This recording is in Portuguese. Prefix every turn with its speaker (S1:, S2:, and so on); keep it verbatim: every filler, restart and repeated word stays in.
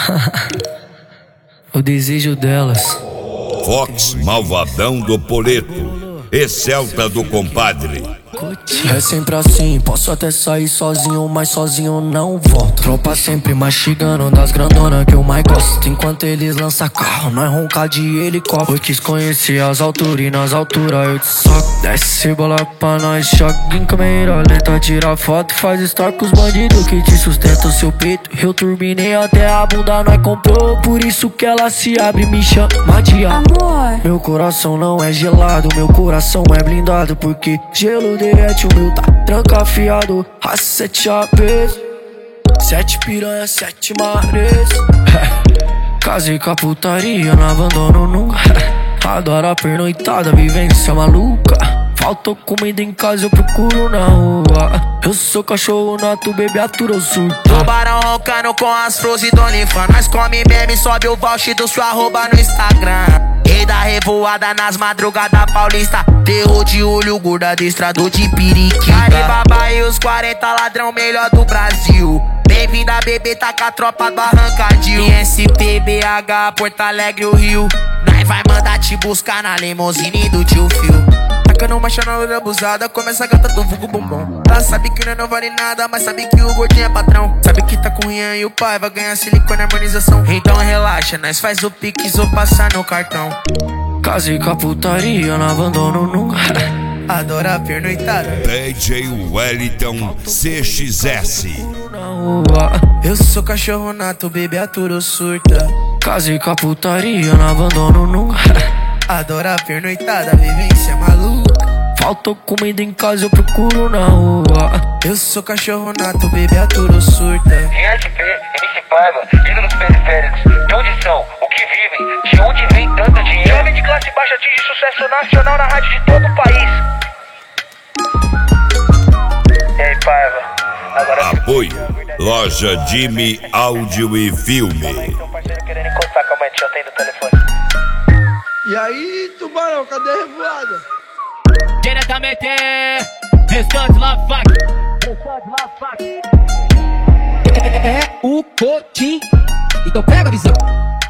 S1: O desejo delas.
S2: Fox Malvadão do Poleto e Celta do Compadre.
S1: É sempre assim, posso até sair sozinho, mas sozinho não volto. Tropa sempre mastigando das grandonas que eu mais gosto. Enquanto eles lançam carro, nós ronca de helicóptero. Eu quis conhecer as alturas e nas alturas eu te soco. Desce bola pra nós, choque em câmera lenta. Tira foto, faz story com os bandidos que te sustentam seu peito. Eu turbinei até a bunda, nós comprou. Por isso que ela se abre e me chama de amor. Meu coração não é gelado, meu coração é blindado. Porque gelo derrete, o meu tá trancafiado. A sete apes, sete piranha, sete mares. Casei com a putaria, não abandono nunca. Adoro a pernoitada, vivência maluca. Faltou comida em casa, eu procuro na rua. Eu sou cachorro nato, bebê atura, eu surto.
S3: Tubarão roncando com as flores do OnlyFans. Nós come meme, sobe o voucher do sua arroba no Instagram. Rei da revoada nas madrugadas paulista. Terror de olho, gorda adestrador de periquita. Caribaba e os quarenta ladrão melhor do Brasil. Bem-vinda, bebê, tá com a tropa do Arrancadil. I S P, B H, Porto Alegre, o Rio. Nós vai mandar te buscar na limousine do tio Phil. Tacando uma chanalura abusada, começa a gata do vulgo bombom. Ela sabe que não vale nada, mas sabe que o gordinho é patrão. Sabe que tá com o Rian e o pai vai ganhar silicone e harmonização. Então relaxa, nós faz o pix ou passar no cartão.
S1: Casei com a putaria, não abandono nunca.
S3: Adoro a pernoitada.
S2: D J Wellington C X S.
S3: Eu sou cachorro nato, bebê aturo surta.
S1: Casei com a putaria, não abandono nunca.
S3: Adoro a pernoitada, vivência maluca.
S1: Faltou comida em casa, eu procuro na rua.
S3: Eu sou cachorro nato, bebê aturo surta.
S4: I S P, M C Paiva, ídolos periféricos. De onde são? O que vivem? De onde vem tanto dinheiro? Jovem de classe baixa atinge sucesso nacional na rádio de todo o país. E aí, Paiva? Agora
S2: Apoio Loja Jimmy Áudio e Filme.
S4: Então, parceiro querendo encostar, calma aí, deixa eu atender o telefone.
S5: E aí, tubarão, cadê a revoada?
S6: Diretamente, restante lá, fac. Restante lá, fac.
S7: É o Cotim. Então pega a visão.